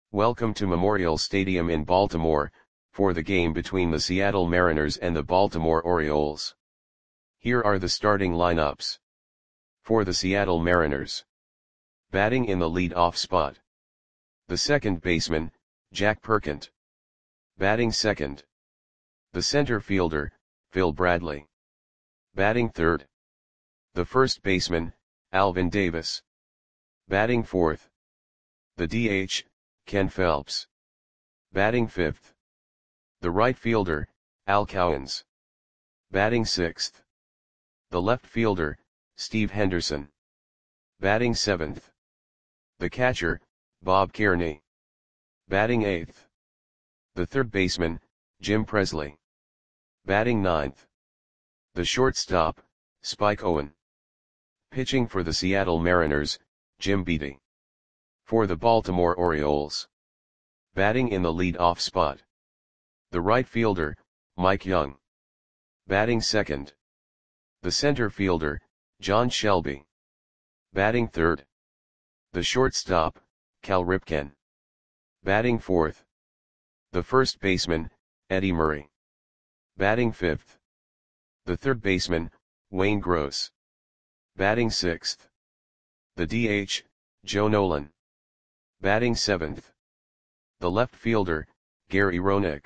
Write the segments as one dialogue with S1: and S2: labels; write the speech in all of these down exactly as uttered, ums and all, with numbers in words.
S1: Welcome to Memorial Stadium in Baltimore, for the game between the Seattle Mariners and the Baltimore Orioles. Here are the starting lineups. For the Seattle Mariners. Batting in the lead-off spot. The second baseman, Jack Perkent. Batting second. The center fielder, Phil Bradley. Batting third. The first baseman, Alvin Davis. Batting fourth. The D H, Ken Phelps. Batting fifth. The right fielder, Al Cowens. Batting sixth. The left fielder, Steve Henderson. Batting seventh. The catcher, Bob Kearney. Batting eighth. The third baseman, Jim Presley. Batting ninth. The shortstop, Spike Owen. Pitching for the Seattle Mariners, Jim Beattie. For the Baltimore Orioles. Batting in the lead-off spot. The right fielder, Mike Young. Batting second. The center fielder, John Shelby. Batting third. The shortstop, Cal Ripken. Batting fourth. The first baseman, Eddie Murray. Batting fifth. The third baseman, Wayne Gross. Batting sixth. The D H, Joe Nolan. Batting seventh. The left fielder, Gary Roenick.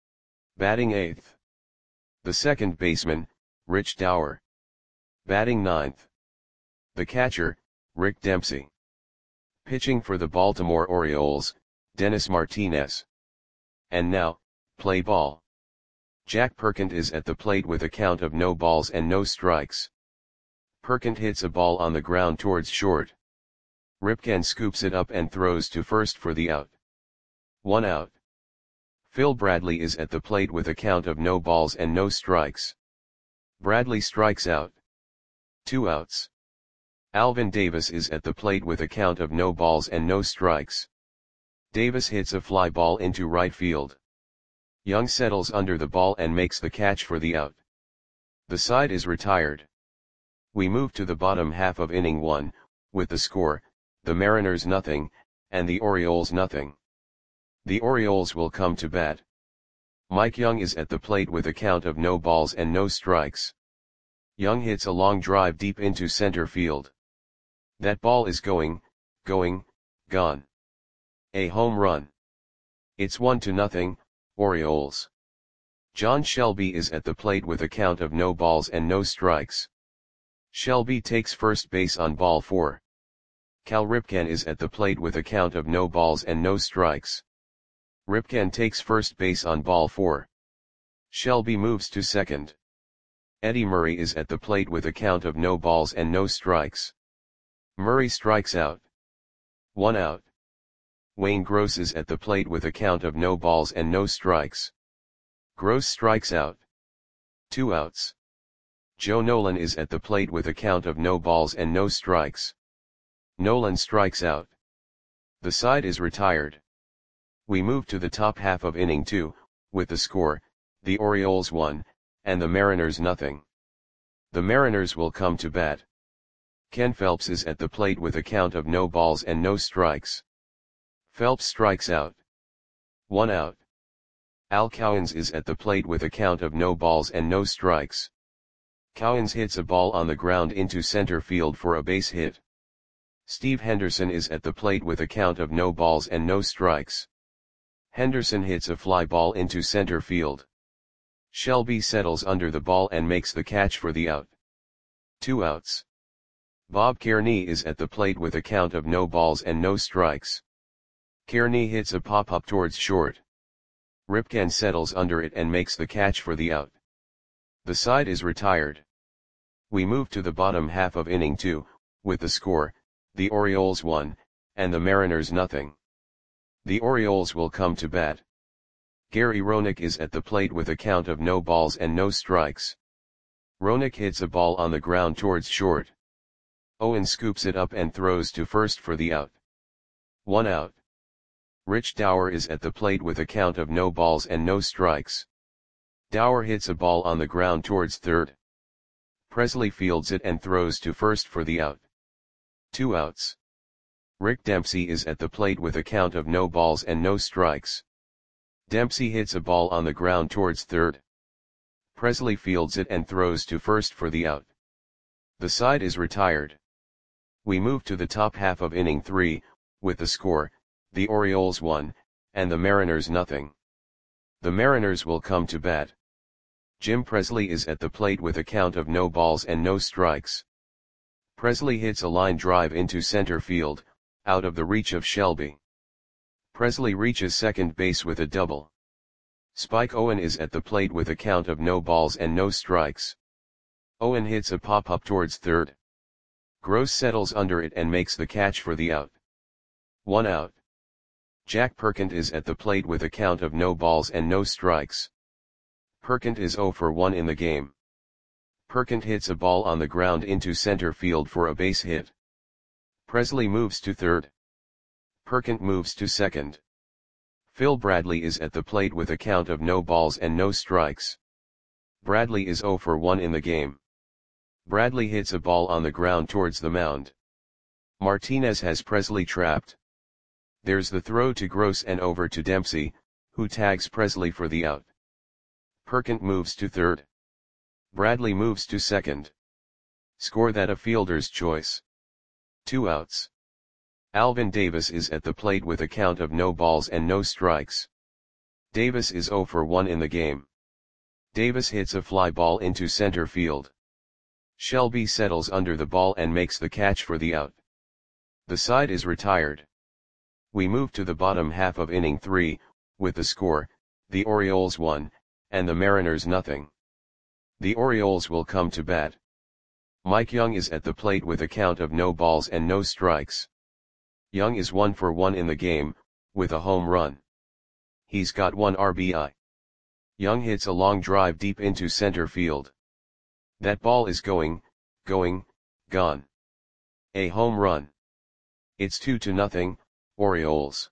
S1: Batting eighth. The second baseman, Rich Dower. Batting ninth. The catcher, Rick Dempsey. Pitching for the Baltimore Orioles, Dennis Martinez. And now, play ball. Jack Perkent is at the plate with a count of no balls and no strikes. Perkent hits a ball on the ground towards short. Ripken scoops it up and throws to first for the out. One out. Phil Bradley is at the plate with a count of no balls and no strikes. Bradley strikes out. Two outs. Alvin Davis is at the plate with a count of no balls and no strikes. Davis hits a fly ball into right field. Young settles under the ball and makes the catch for the out. The side is retired. We move to the bottom half of inning one, with the score, the Mariners nothing, and the Orioles nothing. The Orioles will come to bat. Mike Young is at the plate with a count of no balls and no strikes. Young hits a long drive deep into center field. That ball is going, going, gone. A home run. It's one to nothing, Orioles. John Shelby is at the plate with a count of no balls and no strikes. Shelby takes first base on ball four. Cal Ripken is at the plate with a count of no balls and no strikes. Ripken takes first base on ball four. Shelby moves to second. Eddie Murray is at the plate with a count of no balls and no strikes. Murray strikes out. One out. Wayne Gross is at the plate with a count of no balls and no strikes. Gross strikes out. Two outs. Joe Nolan is at the plate with a count of no balls and no strikes. Nolan strikes out. The side is retired. We move to the top half of inning two, with the score, the Orioles one, and the Mariners nothing. The Mariners will come to bat. Ken Phelps is at the plate with a count of no balls and no strikes. Phelps strikes out. One out. Al Cowens is at the plate with a count of no balls and no strikes. Cowens hits a ball on the ground into center field for a base hit. Steve Henderson is at the plate with a count of no balls and no strikes. Henderson hits a fly ball into center field. Shelby settles under the ball and makes the catch for the out. Two outs. Bob Kearney is at the plate with a count of no balls and no strikes. Kearney hits a pop-up towards short. Ripken settles under it and makes the catch for the out. The side is retired. We move to the bottom half of inning two, with the score, the Orioles one, and the Mariners nothing. The Orioles will come to bat. Gary Roenick is at the plate with a count of no balls and no strikes. Roenick hits a ball on the ground towards short. Owen scoops it up and throws to first for the out. One out. Rich Dower is at the plate with a count of no balls and no strikes. Dower hits a ball on the ground towards third. Presley fields it and throws to first for the out. Two outs. Rick Dempsey is at the plate with a count of no balls and no strikes. Dempsey hits a ball on the ground towards third. Presley fields it and throws to first for the out. The side is retired. We move to the top half of inning three, with the score, the Orioles one, and the Mariners nothing. The Mariners will come to bat. Jim Presley is at the plate with a count of no balls and no strikes. Presley hits a line drive into center field, out of the reach of Shelby. Presley reaches second base with a double. Spike Owen is at the plate with a count of no balls and no strikes. Owen hits a pop-up towards third. Gross settles under it and makes the catch for the out. One out. Jack Perkins is at the plate with a count of no balls and no strikes. Perkins is oh for one in the game. Perkins hits a ball on the ground into center field for a base hit. Presley moves to third. Perkins moves to second. Phil Bradley is at the plate with a count of no balls and no strikes. Bradley is oh for one in the game. Bradley hits a ball on the ground towards the mound. Martinez has Presley trapped. There's the throw to Gross and over to Dempsey, who tags Presley for the out. Perkins moves to third. Bradley moves to second. Score that a fielder's choice. Two outs. Alvin Davis is at the plate with a count of no balls and no strikes. Davis is oh for one in the game. Davis hits a fly ball into center field. Shelby settles under the ball and makes the catch for the out. The side is retired. We move to the bottom half of inning three, with the score, the Orioles one, and the Mariners nothing. The Orioles will come to bat. Mike Young is at the plate with a count of no balls and no strikes. Young is one for one in the game, with a home run. He's got one R B I. Young hits a long drive deep into center field. That ball is going, going, gone. A home run. It's two to nothing, Orioles.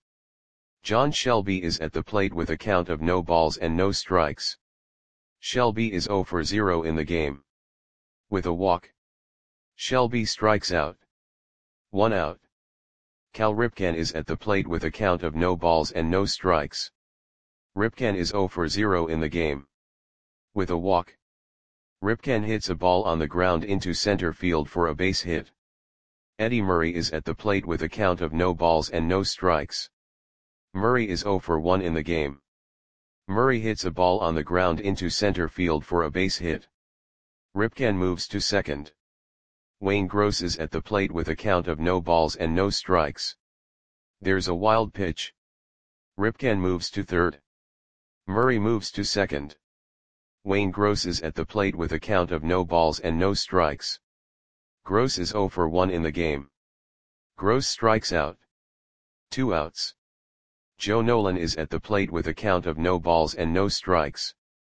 S1: John Shelby is at the plate with a count of no balls and no strikes. Shelby is oh for zero in the game. With a walk. Shelby strikes out. One out. Cal Ripken is at the plate with a count of no balls and no strikes. Ripken is oh for zero in the game. With a walk. Ripken hits a ball on the ground into center field for a base hit. Eddie Murray is at the plate with a count of no balls and no strikes. Murray is oh for one in the game. Murray hits a ball on the ground into center field for a base hit. Ripken moves to second. Wayne Gross is at the plate with a count of no balls and no strikes. There's a wild pitch. Ripken moves to third. Murray moves to second. Wayne Gross is at the plate with a count of no balls and no strikes. Gross is oh for one in the game. Gross strikes out. Two outs. Joe Nolan is at the plate with a count of no balls and no strikes.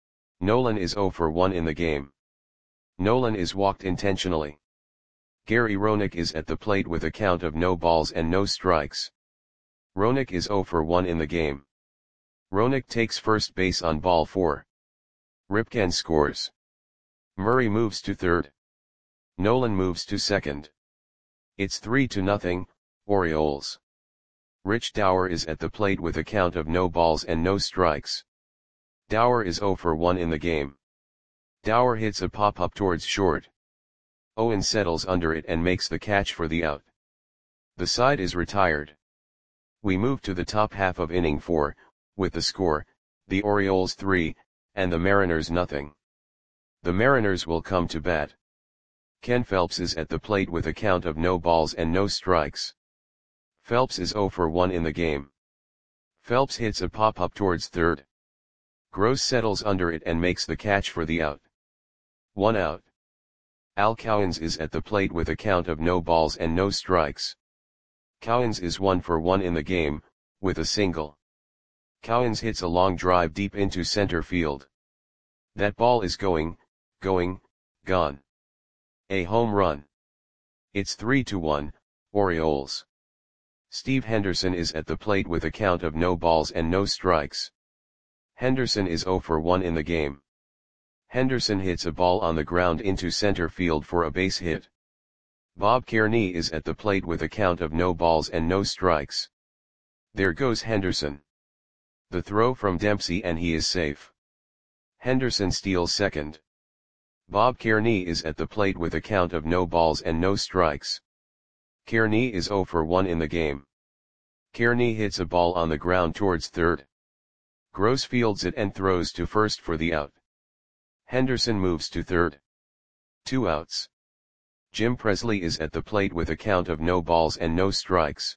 S1: Nolan is oh for one in the game. Nolan is walked intentionally. Gary Roenick is at the plate with a count of no balls and no strikes. Roenick is oh for one in the game. Roenick takes first base on ball four. Ripken scores. Murray moves to third. Nolan moves to second. It's three to nothing, Orioles. Rich Dower is at the plate with a count of no balls and no strikes. Dower is oh for one in the game. Dower hits a pop-up towards short. Owen settles under it and makes the catch for the out. The side is retired. We move to the top half of inning four, with the score, the Orioles three, and the Mariners nothing. The Mariners will come to bat. Ken Phelps is at the plate with a count of no balls and no strikes. Phelps is oh for one in the game. Phelps hits a pop-up towards third. Gross settles under it and makes the catch for the out. One out. Al Cowens is at the plate with a count of no balls and no strikes. Cowens is one for one in the game, with a single. Cowens hits a long drive deep into center field. That ball is going, going, gone. A home run. It's three to one, Orioles. Steve Henderson is at the plate with a count of no balls and no strikes. Henderson is oh for one in the game. Henderson hits a ball on the ground into center field for a base hit. Bob Kearney is at the plate with a count of no balls and no strikes. There goes Henderson. The throw from Dempsey and he is safe. Henderson steals second. Bob Kearney is at the plate with a count of no balls and no strikes. Kearney is zero for one in the game. Kearney hits a ball on the ground towards third. Gross fields it and throws to first for the out. Henderson moves to third. Two outs. Jim Presley is at the plate with a count of no balls and no strikes.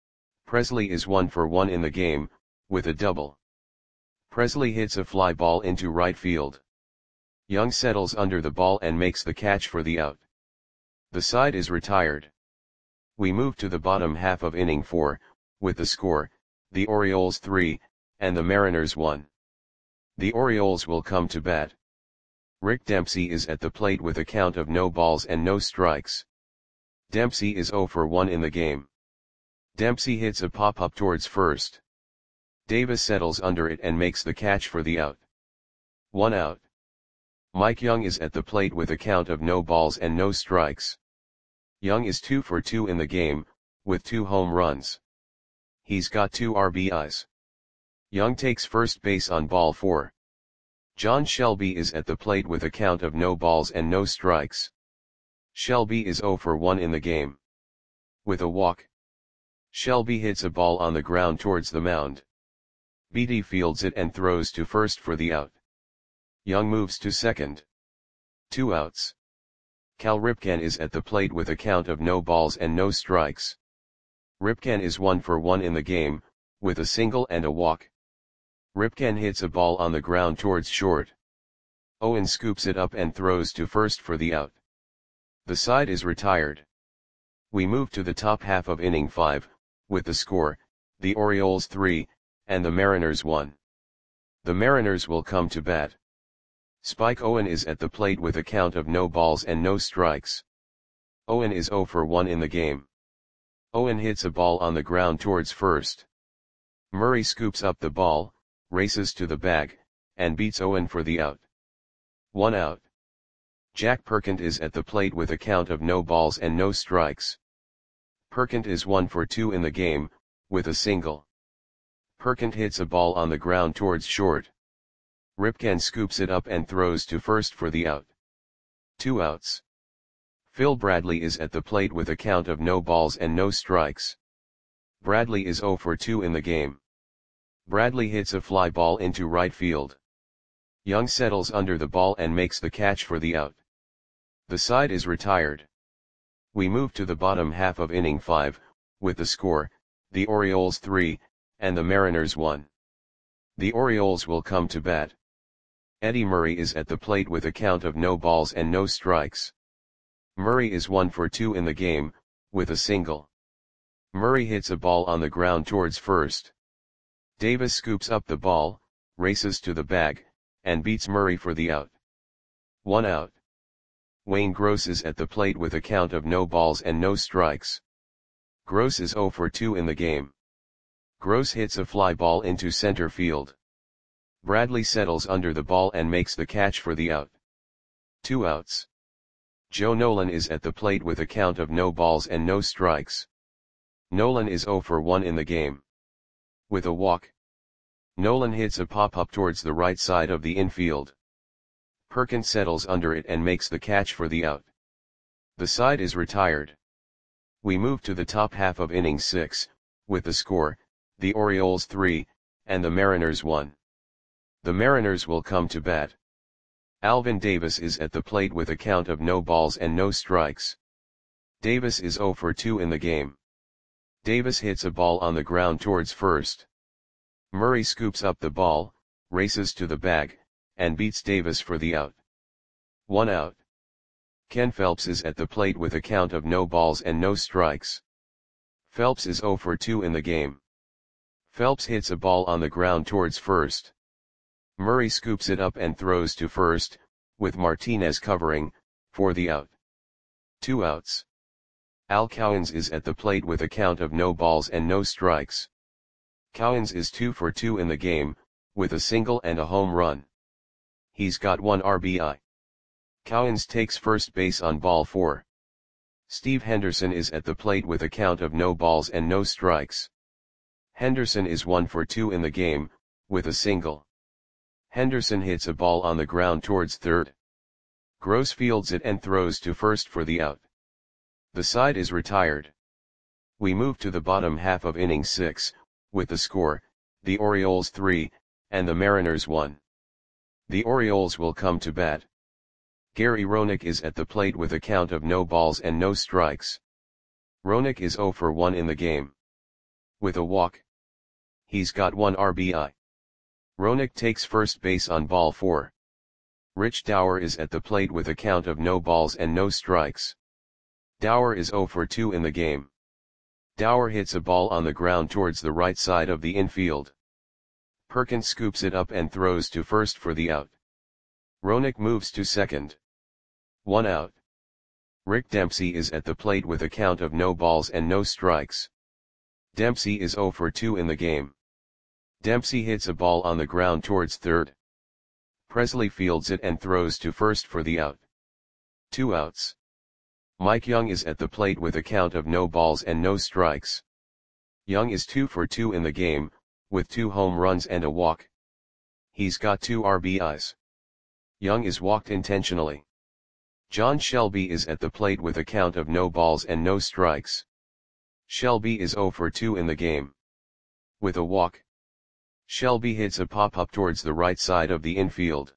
S1: Presley is one for one in the game, with a double. Presley hits a fly ball into right field. Young settles under the ball and makes the catch for the out. The side is retired. We move to the bottom half of inning four, with the score, the Orioles three, and the Mariners one. The Orioles will come to bat. Rick Dempsey is at the plate with a count of no balls and no strikes. Dempsey is zero for one in the game. Dempsey hits a pop-up towards first. Davis settles under it and makes the catch for the out. One out. Mike Young is at the plate with a count of no balls and no strikes. Young is two for two in the game, with two home runs. He's got two R B Is. Young takes first base on ball four. John Shelby is at the plate with a count of no balls and no strikes. Shelby is zero for one in the game. With a walk. Shelby hits a ball on the ground towards the mound. Beatty fields it and throws to first for the out. Young moves to second. Two outs. Cal Ripken is at the plate with a count of no balls and no strikes. Ripken is one for one in the game, with a single and a walk. Ripken hits a ball on the ground towards short. Owen scoops it up and throws to first for the out. The side is retired. We move to the top half of inning five, with the score, the Orioles three, and the Mariners one. The Mariners will come to bat. Spike Owen is at the plate with a count of no balls and no strikes. Owen is zero for one in the game. Owen hits a ball on the ground towards first. Murray scoops up the ball, races to the bag, and beats Owen for the out. One out. Jack Perkins is at the plate with a count of no balls and no strikes. Perkins is one for two in the game, with a single. Perkins hits a ball on the ground towards short. Ripken scoops it up and throws to first for the out. Two outs. Phil Bradley is at the plate with a count of no balls and no strikes. Bradley is zero for two in the game. Bradley hits a fly ball into right field. Young settles under the ball and makes the catch for the out. The side is retired. We move to the bottom half of inning five, with the score, the Orioles three, and the Mariners one. The Orioles will come to bat. Eddie Murray is at the plate with a count of no balls and no strikes. Murray is one for two in the game, with a single. Murray hits a ball on the ground towards first. Davis scoops up the ball, races to the bag, and beats Murray for the out. One out. Wayne Gross is at the plate with a count of no balls and no strikes. Gross is zero for two in the game. Gross hits a fly ball into center field. Bradley settles under the ball and makes the catch for the out. Two outs. Joe Nolan is at the plate with a count of no balls and no strikes. Nolan is zero for one in the game. With a walk. Nolan hits a pop-up towards the right side of the infield. Perkins settles under it and makes the catch for the out. The side is retired. We move to the top half of inning six, with the score, the Orioles three, and the Mariners one. The Mariners will come to bat. Alvin Davis is at the plate with a count of no balls and no strikes. Davis is zero for two in the game. Davis hits a ball on the ground towards first. Murray scoops up the ball, races to the bag, and beats Davis for the out. One out. Ken Phelps is at the plate with a count of no balls and no strikes. Phelps is zero for two in the game. Phelps hits a ball on the ground towards first. Murray scoops it up and throws to first, with Martinez covering, for the out. Two outs. Al Cowens is at the plate with a count of no balls and no strikes. Cowens is two for two in the game, with a single and a home run. He's got one R B I. Cowens takes first base on ball four. Steve Henderson is at the plate with a count of no balls and no strikes. Henderson is one for two in the game, with a single. Henderson hits a ball on the ground towards third. Gross fields it and throws to first for the out. The side is retired. We move to the bottom half of inning six, with the score, the Orioles three, and the Mariners one. The Orioles will come to bat. Gary Roenick is at the plate with a count of no balls and no strikes. Roenick is zero for one in the game. With a walk. He's got one R B I. Roenick takes first base on ball four. Rich Dauer is at the plate with a count of no balls and no strikes. Dauer is zero for two in the game. Dauer hits a ball on the ground towards the right side of the infield. Perkins scoops it up and throws to first for the out. Roenick moves to second. One out. Rick Dempsey is at the plate with a count of no balls and no strikes. Dempsey is zero for two in the game. Dempsey hits a ball on the ground towards third. Presley fields it and throws to first for the out. Two outs. Mike Young is at the plate with a count of no balls and no strikes. Young is two for two in the game, with two home runs and a walk. He's got two R B Is. Young is walked intentionally. John Shelby is at the plate with a count of no balls and no strikes. Shelby is zero for two in the game. With a walk. Shelby hits a pop-up towards the right side of the infield.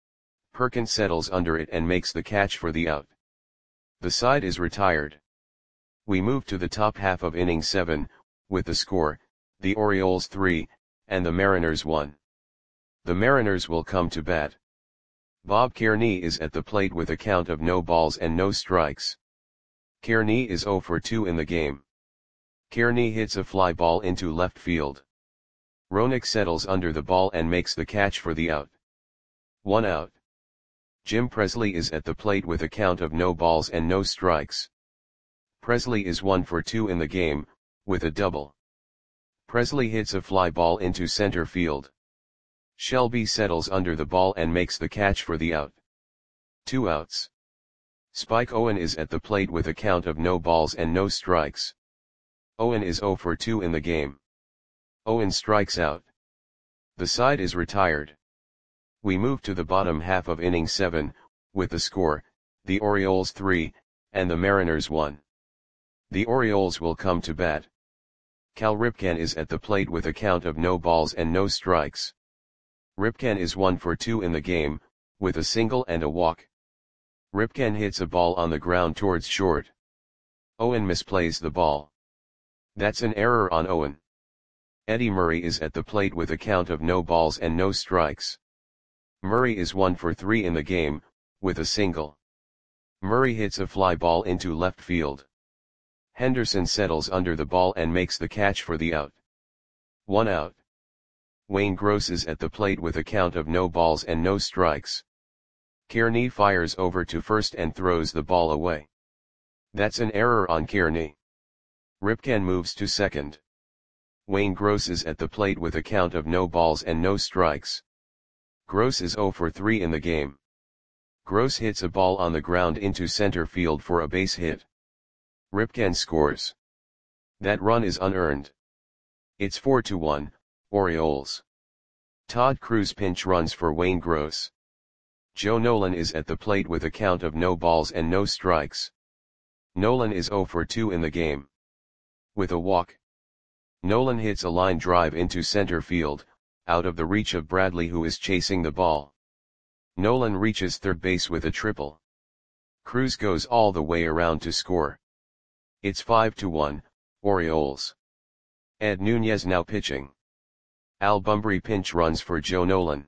S1: Perkins settles under it and makes the catch for the out. The side is retired. We move to the top half of inning seven, with the score, the Orioles three, and the Mariners one. The Mariners will come to bat. Bob Kearney is at the plate with a count of no balls and no strikes. Kearney is zero for two in the game. Kearney hits a fly ball into left field. Roenick settles under the ball and makes the catch for the out. One out. Jim Presley is at the plate with a count of no balls and no strikes. Presley is one for two in the game, with a double. Presley hits a fly ball into center field. Shelby settles under the ball and makes the catch for the out. Two outs. Spike Owen is at the plate with a count of no balls and no strikes. Owen is zero for two in the game. Owen strikes out. The side is retired. We move to the bottom half of inning seven, with the score, the Orioles three, and the Mariners one. The Orioles will come to bat. Cal Ripken is at the plate with a count of no balls and no strikes. Ripken is one for two in the game, with a single and a walk. Ripken hits a ball on the ground towards short. Owen misplays the ball. That's an error on Owen. Eddie Murray is at the plate with a count of no balls and no strikes. Murray is one for three in the game, with a single. Murray hits a fly ball into left field. Henderson settles under the ball and makes the catch for the out. One out. Wayne Gross is at the plate with a count of no balls and no strikes. Kearney fires over to first and throws the ball away. That's an error on Kearney. Ripken moves to second. Wayne Gross is at the plate with a count of no balls and no strikes. Gross is zero for three in the game. Gross hits a ball on the ground into center field for a base hit. Ripken scores. That run is unearned. It's four to one, Orioles. Todd Cruz pinch runs for Wayne Gross. Joe Nolan is at the plate with a count of no balls and no strikes. Nolan is zero for two in the game. With a walk. Nolan hits a line drive into center field, out of the reach of Bradley who is chasing the ball. Nolan reaches third base with a triple. Cruz goes all the way around to score. It's five to one, Orioles. Ed Nunez now pitching. Al Bumbry pinch runs for Joe Nolan.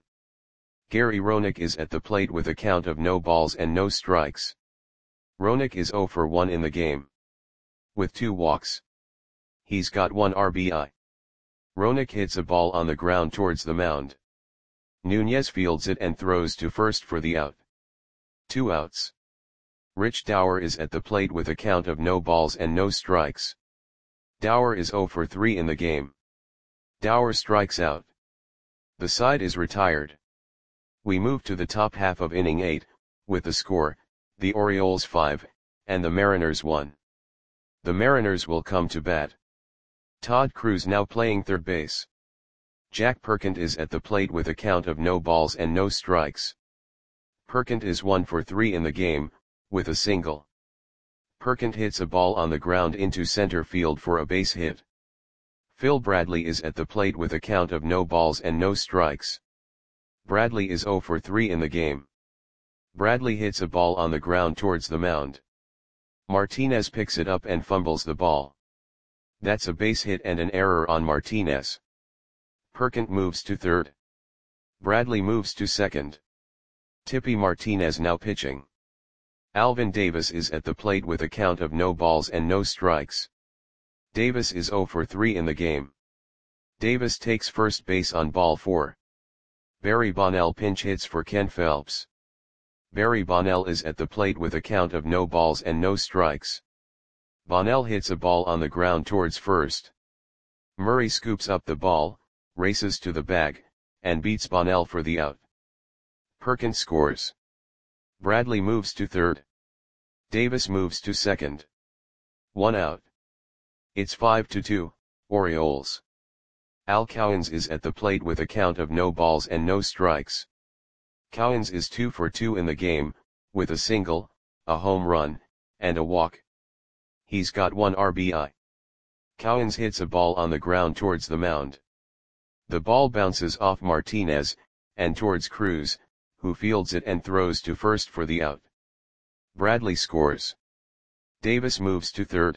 S1: Gary Roenick is at the plate with a count of no balls and no strikes. Roenick is zero for one in the game. With two walks. He's got one R B I. Roenick hits a ball on the ground towards the mound. Nunez fields it and throws to first for the out. Two outs. Rich Dauer is at the plate with a count of no balls and no strikes. Dauer is zero for three in the game. Dauer strikes out. The side is retired. We move to the top half of inning eight, with the score, the Orioles five, and the Mariners one. The Mariners will come to bat. Todd Cruz now playing third base. Jack Perkins is at the plate with a count of no balls and no strikes. Perkins is one for three in the game, with a single. Perkins hits a ball on the ground into center field for a base hit. Phil Bradley is at the plate with a count of no balls and no strikes. Bradley is zero for three in the game. Bradley hits a ball on the ground towards the mound. Martinez picks it up and fumbles the ball. That's a base hit and an error on Martinez. Perkins moves to third. Bradley moves to second. Tippy Martinez now pitching. Alvin Davis is at the plate with a count of no balls and no strikes. Davis is zero for three in the game. Davis takes first base on ball four. Barry Bonnell pinch hits for Ken Phelps. Barry Bonnell is at the plate with a count of no balls and no strikes. Bonnell hits a ball on the ground towards first. Murray scoops up the ball, races to the bag, and beats Bonnell for the out. Perkins scores. Bradley moves to third. Davis moves to second. One out. It's five to two, Orioles. Al Cowens is at the plate with a count of no balls and no strikes. Cowens is two for two in the game, with a single, a home run, and a walk. He's got one R B I. Cowens hits a ball on the ground towards the mound. The ball bounces off Martinez, and towards Cruz, who fields it and throws to first for the out. Bradley scores. Davis moves to third.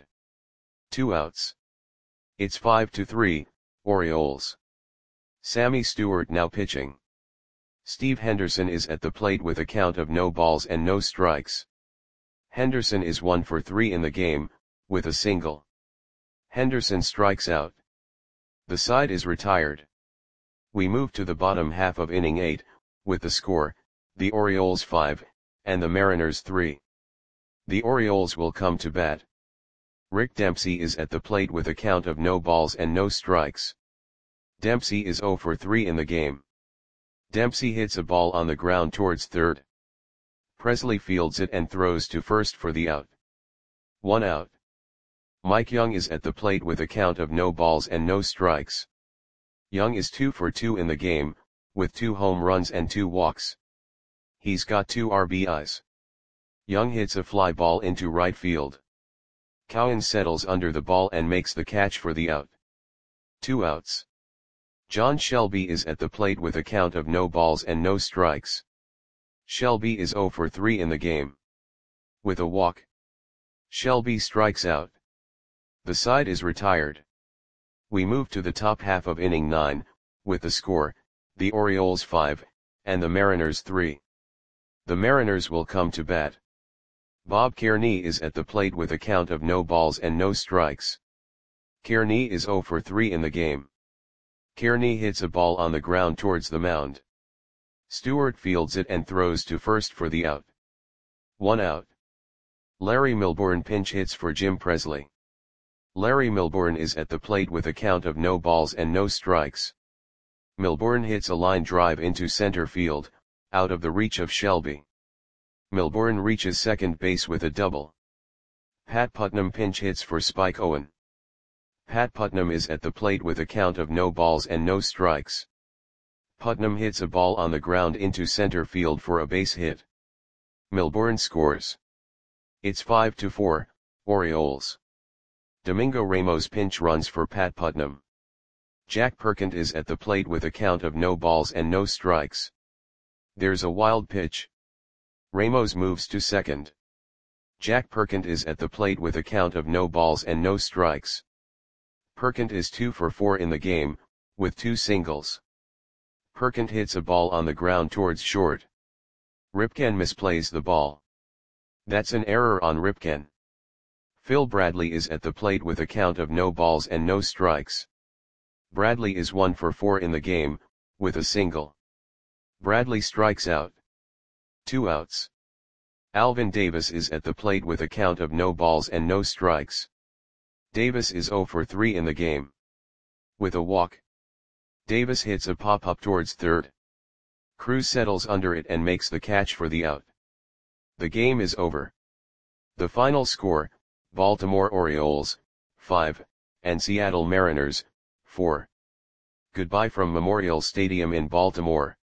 S1: Two outs. It's five to three, Orioles. Sammy Stewart now pitching. Steve Henderson is at the plate with a count of no balls and no strikes. Henderson is one for three in the game, with a single. Henderson strikes out. The side is retired. We move to the bottom half of inning eight, with the score, the Orioles five, and the Mariners three. The Orioles will come to bat. Rick Dempsey is at the plate with a count of no balls and no strikes. Dempsey is zero for three in the game. Dempsey hits a ball on the ground towards third. Presley fields it and throws to first for the out. One out. Mike Young is at the plate with a count of no balls and no strikes. Young is two for two in the game, with two home runs and two walks. He's got two R B Is. Young hits a fly ball into right field. Cowens settles under the ball and makes the catch for the out. Two outs. John Shelby is at the plate with a count of no balls and no strikes. Shelby is zero for three in the game. With a walk. Shelby strikes out. The side is retired. We move to the top half of inning nine, with the score, the Orioles five, and the Mariners three. The Mariners will come to bat. Bob Kearney is at the plate with a count of no balls and no strikes. Kearney is zero for three in the game. Kearney hits a ball on the ground towards the mound. Stewart fields it and throws to first for the out. One out. Larry Milbourne pinch hits for Jim Presley. Larry Milbourne is at the plate with a count of no balls and no strikes. Milbourne hits a line drive into center field, out of the reach of Shelby. Milbourne reaches second base with a double. Pat Putnam pinch hits for Spike Owen. Pat Putnam is at the plate with a count of no balls and no strikes. Putnam hits a ball on the ground into center field for a base hit. Milbourne scores. It's five to four, Orioles. Domingo Ramos pinch runs for Pat Putnam. Jack Perkins is at the plate with a count of no balls and no strikes. There's a wild pitch. Ramos moves to second. Jack Perkins is at the plate with a count of no balls and no strikes. Perkins is two for four in the game, with two singles. Perkins hits a ball on the ground towards short. Ripken misplays the ball. That's an error on Ripken. Phil Bradley is at the plate with a count of no balls and no strikes. Bradley is one for four in the game, with a single. Bradley strikes out. Two outs. Alvin Davis is at the plate with a count of no balls and no strikes. Davis is zero for three in the game. With a walk. Davis hits a pop-up towards third. Cruz settles under it and makes the catch for the out. The game is over. The final score, Baltimore Orioles, five, and Seattle Mariners, four. Goodbye from Memorial Stadium in Baltimore.